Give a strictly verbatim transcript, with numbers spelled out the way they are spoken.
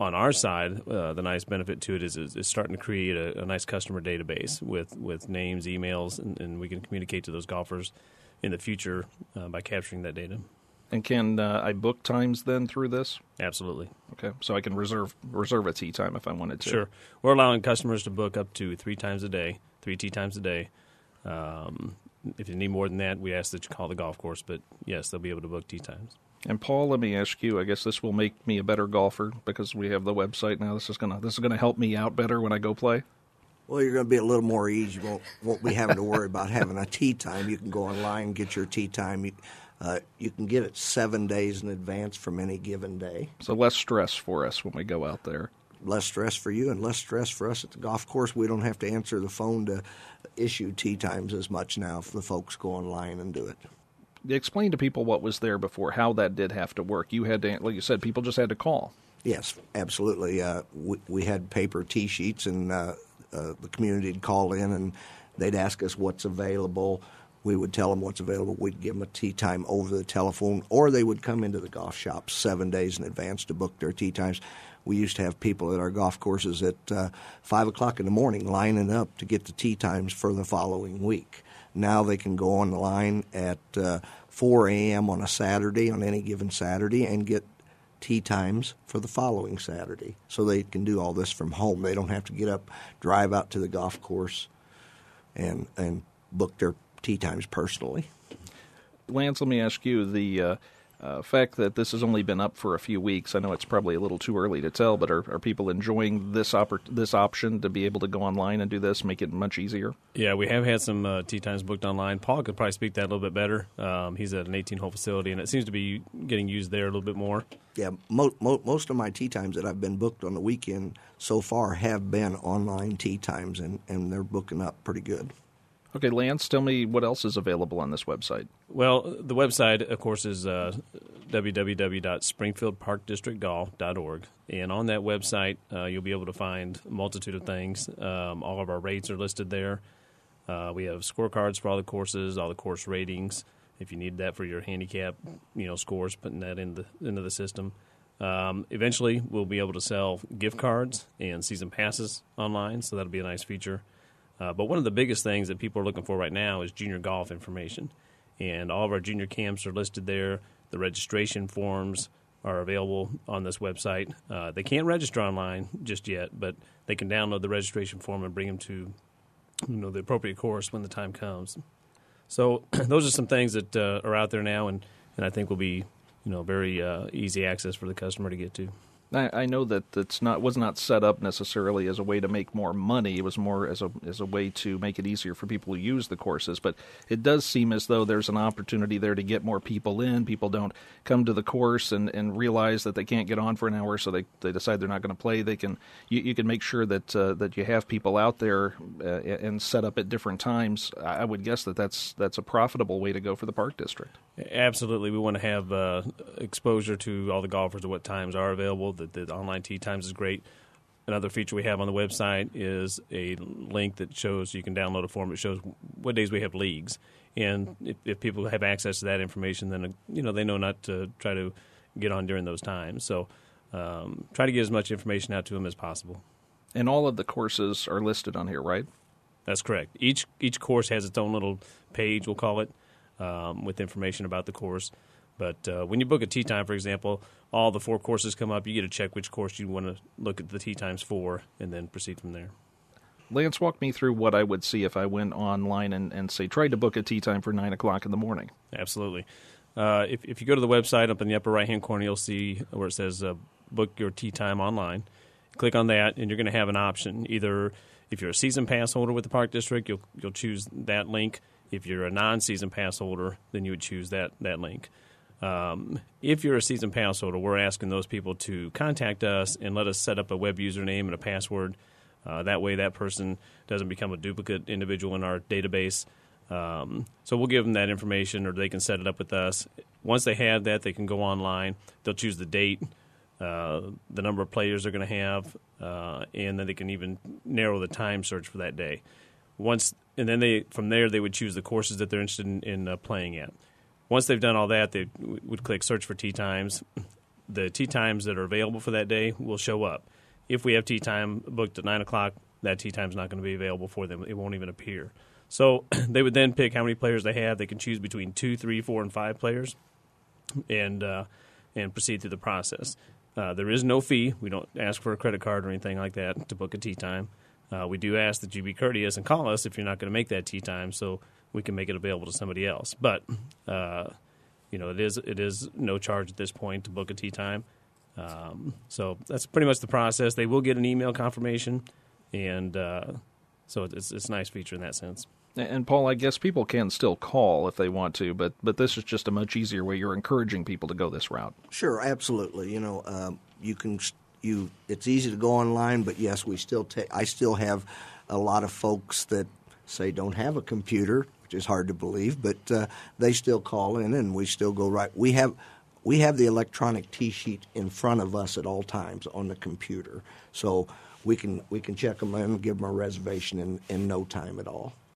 on our side, uh, the nice benefit to it is is, is starting to create a, a nice customer database with, with names, emails, and, and we can communicate to those golfers in the future uh, by capturing that data. And can uh, I book times then through this? Absolutely. Okay, so I can reserve reserve a tee time if I wanted to. Sure. We're allowing customers to book up to three times a day, three tee times a day. Um, if you need more than that, we ask that you call the golf course, but yes, they'll be able to book tee times. And Paul, let me ask you. I guess this will make me a better golfer because we have the website now. This is gonna this is gonna help me out better when I go play. Well, you're going to be a little more easy. You won't, won't be having to worry about having a tee time. You can go online and get your tee time. You, uh, you can get it seven days in advance from any given day. So less stress for us when we go out there. Less stress for you and less stress for us at the golf course. We don't have to answer the phone to issue tee times as much now if the folks go online and do it. Explain to people what was there before, how that did have to work. You had to, like you said, people just had to call. Yes, absolutely. Uh, we, we had paper tee sheets, and uh, uh, the community would call in, and they'd ask us what's available. We would tell them what's available. We'd give them a tee time over the telephone, or they would come into the golf shop seven days in advance to book their tee times. We used to have people at our golf courses at uh, five o'clock in the morning lining up to get the tee times for the following week. Now they can go online at uh, four a.m. on a Saturday, on any given Saturday, and get tee times for the following Saturday. So they can do all this from home. They don't have to get up, drive out to the golf course, and and book their tee times personally. Lance, let me ask you, the uh, uh, fact that this has only been up for a few weeks, I know it's probably a little too early to tell, but are, are people enjoying this oppor- this option to be able to go online and do this, make it much easier? Yeah, we have had some uh, tee times booked online. Paul could probably speak that a little bit better. Um, he's at an eighteen-hole facility, and it seems to be getting used there a little bit more. Yeah, mo- mo- most of my tee times that I've been booked on the weekend so far have been online tee times, and, and they're booking up pretty good. Okay, Lance, tell me what else is available on this website. Well, the website, of course, is uh, w w w dot springfield park district golf dot org. And on that website, uh, you'll be able to find a multitude of things. Um, all of our rates are listed there. Uh, we have scorecards for all the courses, all the course ratings. If you need that for your handicap, you know, scores, putting that in the, into the system. Um, eventually, we'll be able to sell gift cards and season passes online, so that'll be a nice feature. Uh, but one of the biggest things that people are looking for right now is junior golf information. And all of our junior camps are listed there. The registration forms are available on this website. Uh, they can't register online just yet, but they can download the registration form and bring them to, you know, the appropriate course when the time comes. So those are some things that uh, are out there now, and, and I think will be, you know, very uh, easy access for the customer to get to. I, I know that it's not was not set up necessarily as a way to make more money. It was more as a as a way to make it easier for people who use the courses. But it does seem as though there's an opportunity there to get more people in. People don't come to the course and, and realize that they can't get on for an hour, so they, they decide they're not going to play. They can you, you can make sure that uh, that you have people out there uh, and set up at different times. I would guess that that's that's a profitable way to go for the Park District. Absolutely. We want to have uh, exposure to all the golfers of what times are available. The, the online tee times is great. Another feature we have on the website is a link that shows you can download a form that shows what days we have leagues. And if, if people have access to that information, then you know they know not to try to get on during those times. So um, try to get as much information out to them as possible. And all of the courses are listed on here, right? That's correct. Each each course has its own little page, we'll call it, um, with information about the course. But uh, when you book a tee time, for example, all the four courses come up. You get to check which course you want to look at the tee times for and then proceed from there. Lance, walk me through what I would see if I went online and, and say, tried to book a tee time for nine o'clock in the morning. Absolutely. Uh, if, if you go to the website, up in the upper right-hand corner, you'll see where it says uh, book your tee time online. Click on that, and you're going to have an option. Either if you're a season pass holder with the Park District, you'll you'll choose that link. If you're a non-season pass holder, then you would choose that, that link. Um, if you're a season pass holder, we're asking those people to contact us and let us set up a web username and a password. Uh, that way that person doesn't become a duplicate individual in our database. Um, so we'll give them that information, or they can set it up with us. Once they have that, they can go online. They'll choose the date, uh, the number of players they're going to have, uh, and then they can even narrow the time search for that day. Once, and then they from there they would choose the courses that they're interested in, in uh, playing at. Once they've done all that, they would click search for tee times. the tee times that are available for that day will show up. If we have tee time booked at nine o'clock, that tee time is not going to be available for them. It won't even appear. So they would then pick how many players they have. They can choose between two, three, four, and five players, and uh, and proceed through the process. Uh, there is no fee. We don't ask for a credit card or anything like that to book a tee time. Uh, we do ask that you be courteous and call us if you're not going to make that tee time, so we can make it available to somebody else. But uh, you know, it is it is no charge at this point to book a tee time. Um, so that's pretty much the process. They will get an email confirmation, and uh, so it's it's a nice feature in that sense. And, Paul, I guess people can still call if they want to, but but this is just a much easier way. You're encouraging people to go this route. Sure, absolutely. You know, um, you can you. It's easy to go online, but yes, we still take. I still have a lot of folks that say don't have a computer, which is hard to believe, but uh, they still call in, and we still go right. We have we have the electronic tee sheet in front of us at all times on the computer, so we can we can check them in and give them a reservation in, in no time at all.